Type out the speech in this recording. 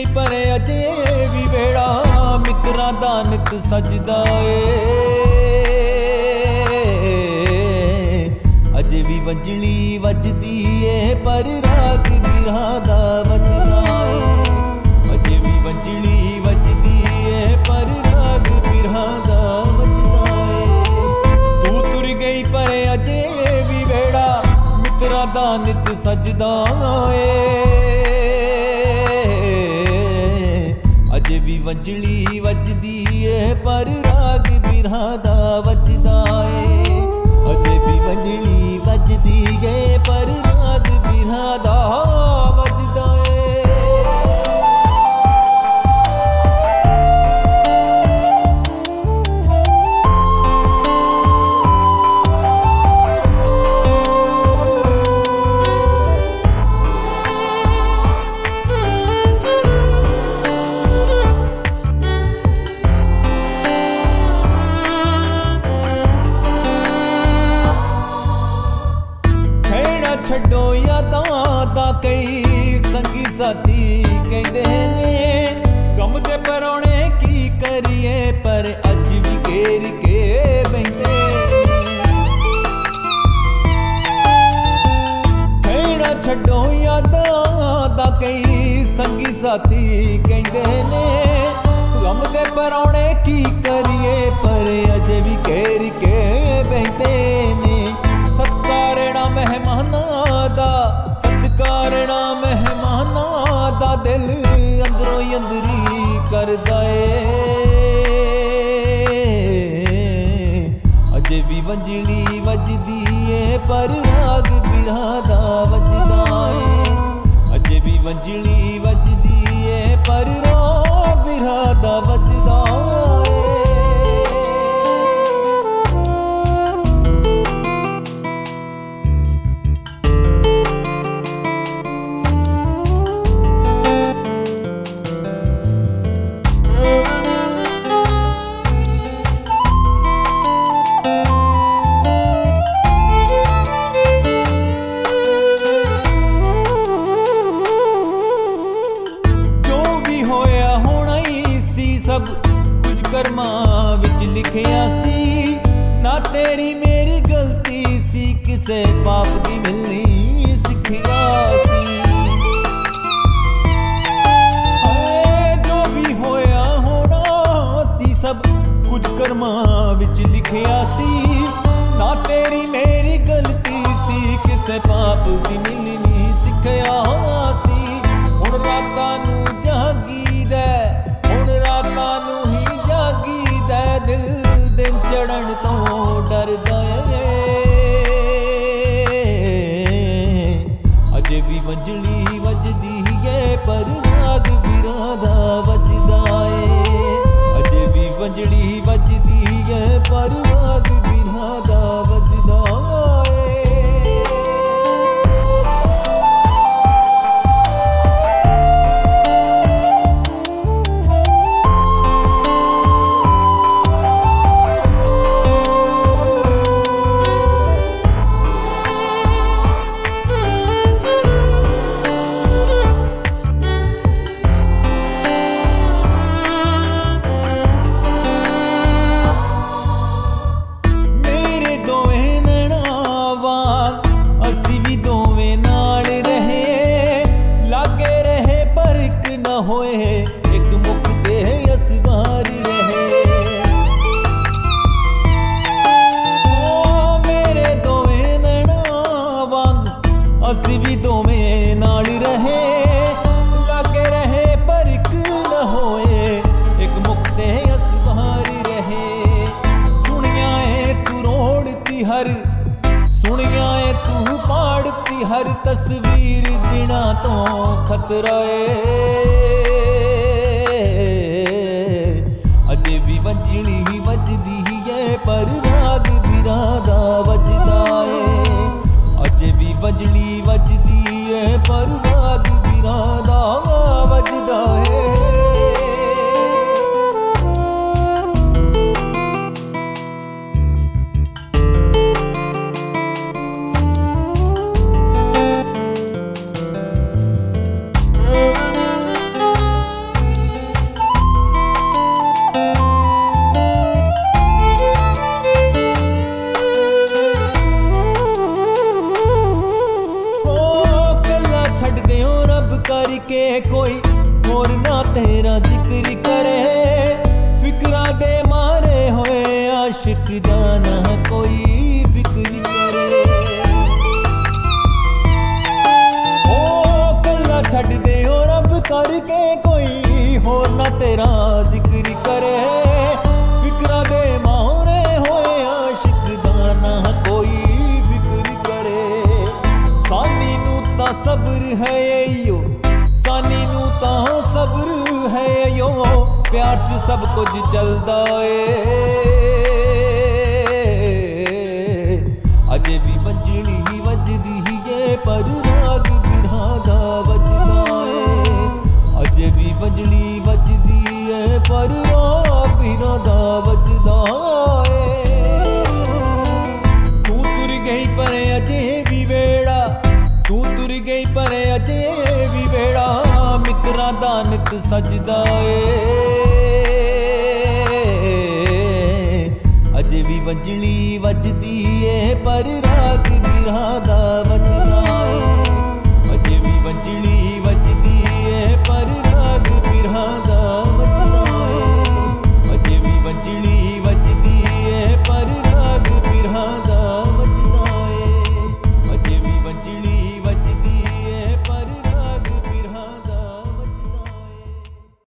पर अजे भी वेड़ा मित्रां दा नित सजदा अजे भी वंजली वजदी पर राग बिरहा दा वजदा अजे भी वंजली वजदी पर राग बिरहा दा वजदा तू तुर गई पर अजे भी वेड़ा मित्रां दा नित सजदा अजे भी वंजली वजदी पर राग बिरहा दा वजदा अजे भी वंजली वजदी पर राग बिरहा दा वजदा छड्डो यादां दा कई संगी साथी कहंदे ने गम दे परौणे की करिए पर अज भी घेर के बहिंदे कहना छड्डो यादां दा कई संगी साथी कहंदे ने गम दे परौणे की करिए पर अज भी घेर के बहिंदे ने सत्कारना मेहमाना दा दिल अंदरों अंदरी करदा अजे भी वंजली वजदी पर राग बिरहा दा वजदा अजे भी वंजली वजदी पर राग बिरहा दा वजदा सब कुछ कर्मां विच लिखिया सी ना तेरी मेरी गलती सी किसे पाप दी मिलनी सिखिया सी जो भी होया होना सी सब कुछ कर्मां विच लिखिया सी ना तेरी मेरी गलती सी किसे पाप दी मिलनी सिखिया सी हुण रातां नूं जागी दे रातां नूं ही जागी दे दिल दिन चढ़न तो डरदा अजे भी वंजली वजदी पर राग बिरहा दा वजदा अजे भी वंजली वजदी पर राग बिरहा दा वजदा होए एक मुक्ते असवारी रहे मेरे दोवें नैना वांग असी भी दोवें नाल रहे लागे रहे पर एक न होए एक मुक्ते असवारी रहे सुनिया तू रोड़ती हर सुनिया तू पाड़ती हर तस्वीर जिना तो खतरा अजे भी वंजली वजदी पर राग बिरहा दा वजदा अजे भी वंजली वजदी पर राग बिरहा दा वजदा तेरा जिक्र करे फिक्रा दे मारे होए आशिक दा ना कोई फिक्र करे ओ कल्ला छड़ दे ओ रब करके कोई होर ना तेरा जिक्र करे फिक्रा दे मारे होए आशिक दा ना कोई फिक्र करे सानी नू ता सब्र है यो सानी नू ता सब्र है यो प्यार च सब कुछ चलदा ए अजे भी वंजली वजदी है पर राग बिरहा दा वजदा ए अजे भी वंजली वजदी है पर राग बिरहा दा वजदा ए तू तुर गई पर अजे भी वेड़ा तू तुर गई पर अजे भी वेड़ा मित्रा दा नित सजदा ए अजे भी वंजली वजदी है पर राग बिरहा दा वजदा है अजे भी वंजली